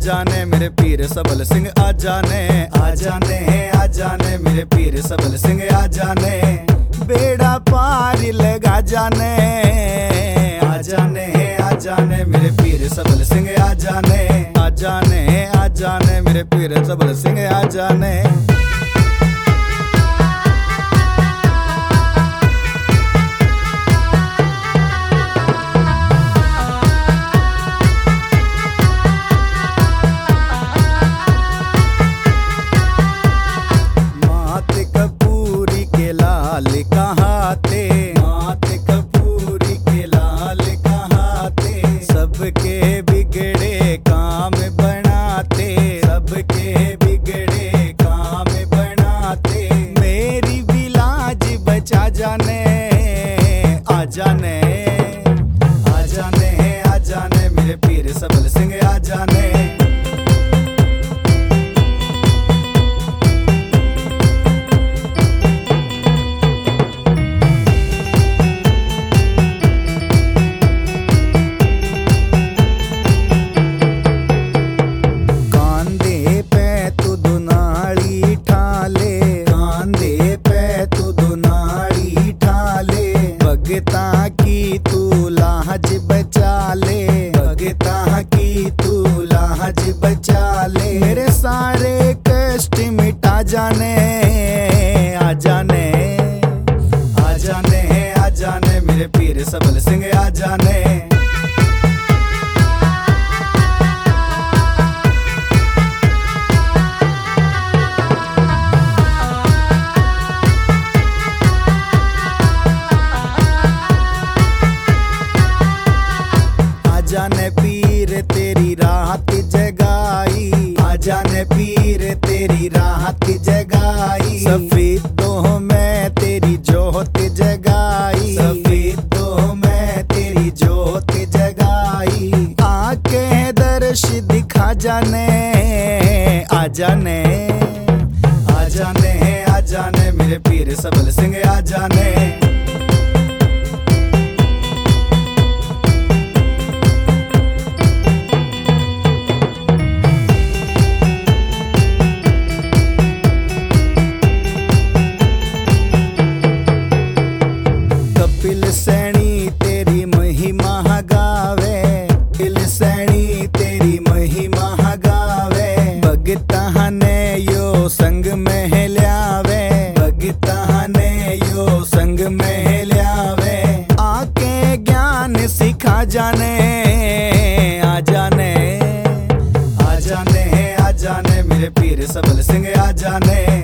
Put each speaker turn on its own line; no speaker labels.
जाने मेरे पीर सबल सिंह आ जाने, आ जाने, आ जाने मेरे पीर सबल सिंह आ जाने, बेड़ा पार लगा जाने, आ जाने, आ जाने मेरे पीर सबल सिंह आ जाने, आ जाने, आ जाने मेरे पीर सबल सिंह आ जाने। लाल कहाते मात कपूरी के लाल कहाते, सबके बिगड़े काम बनाते, सबके बिगड़े काम बनाते, मेरी भी लाज बचा जाने, आ जाने, आ जाने, आ जाने मेरे पीर सबल सिंह आ जाने। भगता की तू लाज बचा ले, भगता की तू लाज बचा ले, मेरे सारे कष्ट मिटा जाने, आ जाने, आ जाने, आ जाने मेरे पीर सबल सिंह आ जाने। जाने पीर तेरी राहत जगाई, आ जाने पीर तेरी राहत जगाई, सफेदों में तेरी जोत जगाई, सफेदों में तेरी जोत जगाई, आके दर्श दिखा जाने, आ जाने, आ जाने, आ जाने मेरे पीर सबल सिंह आ जाने। कपिल सैनी तेरी महिमा गावे, कपिल सैनी तेरी महिमा गावे, भगता ने यो संग में ल्यावे, भगता ने यो संग में ल्यावे, आके ज्ञान सिखा जाने, आ जाने, आ जाने, आ जाने मेरे पीर सबल सिंह आ जाने।